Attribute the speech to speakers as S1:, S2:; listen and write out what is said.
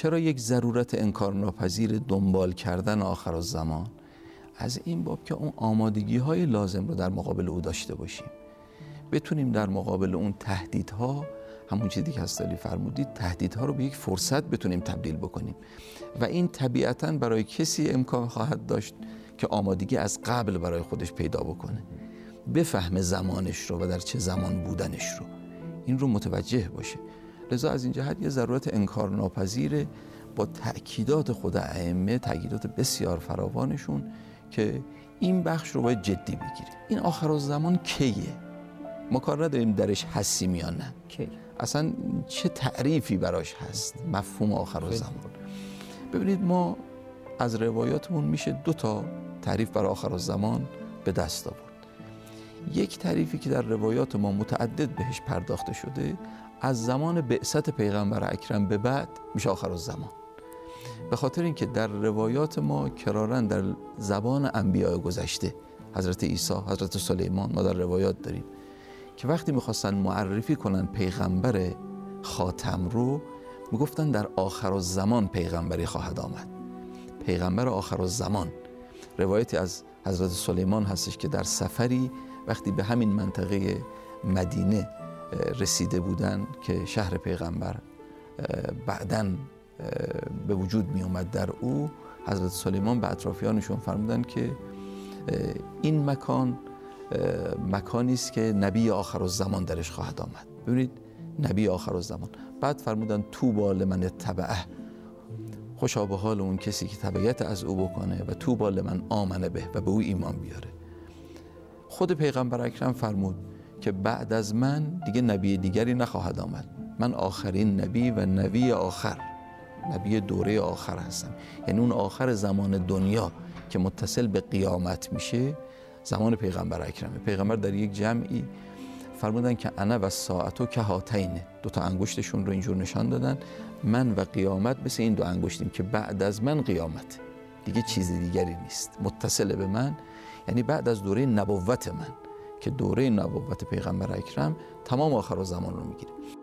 S1: چرا یک ضرورت انکارناپذیر دنبال کردن آخرالزمان؟ از این باب که اون آمادگی‌های لازم رو در مقابل او داشته باشیم، بتونیم در مقابل اون تهدیدها، همون چیزی که هستالی فرمودید، تهدیدها رو به یک فرصت بتونیم تبدیل بکنیم و این طبیعتاً برای کسی امکان خواهد داشت که آمادگی از قبل برای خودش پیدا بکنه، بفهمه زمانش رو و در چه زمان بودنش رو، این رو متوجه باشه. لذا از این جهت یه ضرورت انکارناپذیر با تأکیدات خود ائمه، تأکیدات بسیار فراوانشون، که این بخش رو باید جدی بگیریم. این آخرالزمان کیه؟ ما کار نداریم درش هستیم یا نه، اصلا چه تعریفی براش هست مفهوم آخرالزمان. ببینید ما از روایاتمون میشه 2 تا تعریف برای آخرالزمان به دست آورد. یک تعریفی که در روایات ما متعدد بهش پرداخته شده، از زمان بعثت پیغمبر اکرم به بعد میشه آخرالزمان، به خاطر اینکه در روایات ما کراراً در زبان انبیاء گذشته، حضرت عیسی، حضرت سلیمان، ما در روایات داریم که وقتی میخواستن معرفی کنن پیغمبر خاتم رو، میگفتن در آخرالزمان پیغمبری خواهد آمد، پیغمبر آخرالزمان. روایتی از حضرت سلیمان هستش که در سفری وقتی به همین منطقه مدینه رسیده بودن که شهر پیغمبر بعداً به وجود می اومد در او، حضرت سلیمان به اطرافیانشون فرمودن که این مکان مکانی است که نبی آخرالزمان درش خواهد آمد. ببینید، نبی آخرالزمان. بعد فرمودن طوبی لمن اتبعه، خوشا به حال اون کسی که تبعیت از او بکنه، و طوبی لمن آمن به، و به او ایمان بیاره. خود پیغمبر اکرم فرمود که بعد از من دیگه نبی دیگری نخواهد آمد، من آخرین نبی و نبی آخر، نبی دوره آخر هستم. یعنی اون آخر زمان دنیا که متصل به قیامت میشه زمان پیغمبر اکرمه. پیغمبر در یک جمعی فرمودن که انا و ساعتو که هاتینه، 2 تا انگشتشون رو اینجور نشان دادن، من و قیامت مثل این 2 انگشتیم که بعد از من قیامت، دیگه چیز دیگری نیست متصل به من. یعنی بعد از دوره نبوت من که دوره نبوت پیغمبر اکرم تمام آخرالزمان رو میگیره.